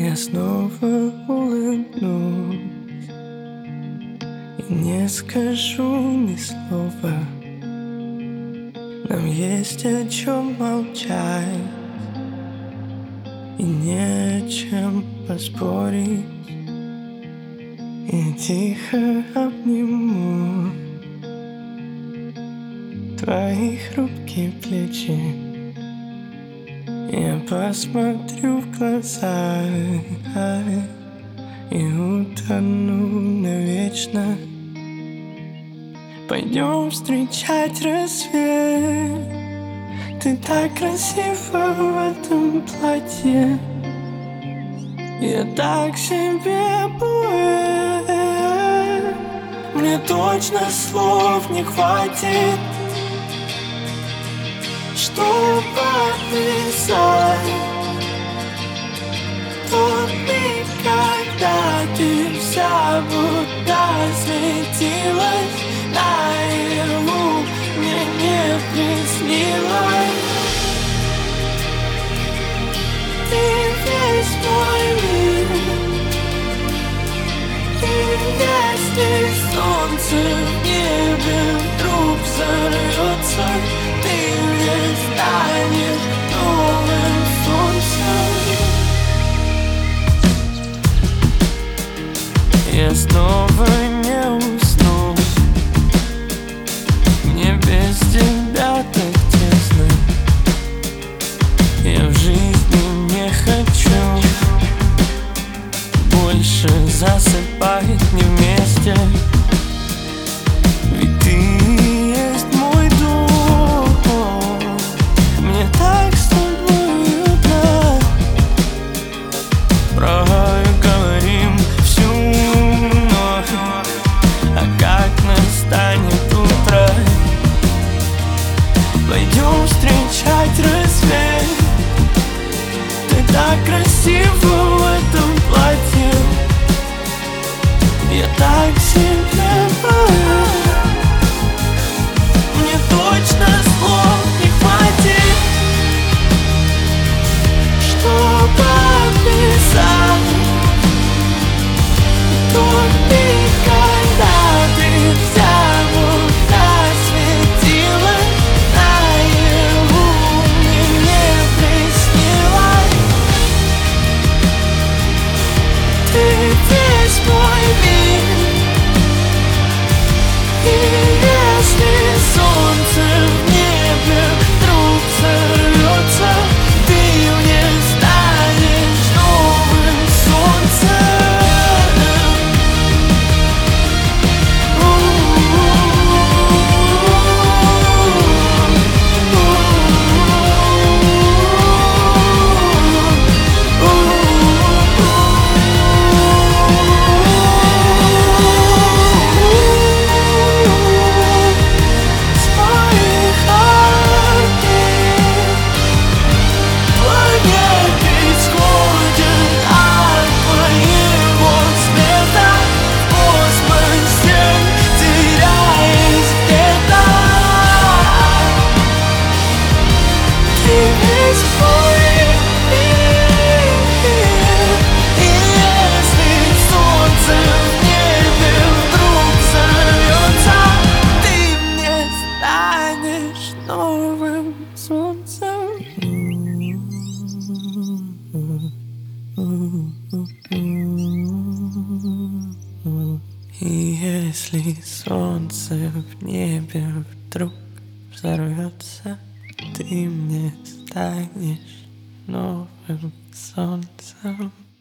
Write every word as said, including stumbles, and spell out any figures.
Я снова улыбнусь и не скажу ни слова. Нам есть о чем молчать и не о чем поспорить. Я тихо обниму твои хрупкие плечи. Я посмотрю в глаза и утону навечно. Пойдем встречать рассвет. Ты так красива в этом платье. Я так себе поэт. Мне точно слов не хватит, чтобы описать тот миг, когда ты вся будто светилась наяву, мне не приснилось. Ты весь мой мир, и если солнце в небе вдруг взорвется, ты мне станешь новым солнцем. Я снова не усну, мне без тебя так тесно. Я в жизни не хочу больше засыпать не вместе. Ведь ты есть мой дом, мне так с тобой уютно. Проговорим всю ночь, а как настанет утро, пойдем встречать рассвет. Ты так красива в этом платье. Я так себя боюсь. Мне точно слов не хватит, чтобы описать тот миг, когда ты вся будто светилась наяву, мне не приснилось. Ты весь мой мир, и если солнце в небе вдруг взорвется, ты мне станешь новым солнцем. Новым солнцем. И если солнце в небе вдруг взорвется, ты мне станешь новым солнцем.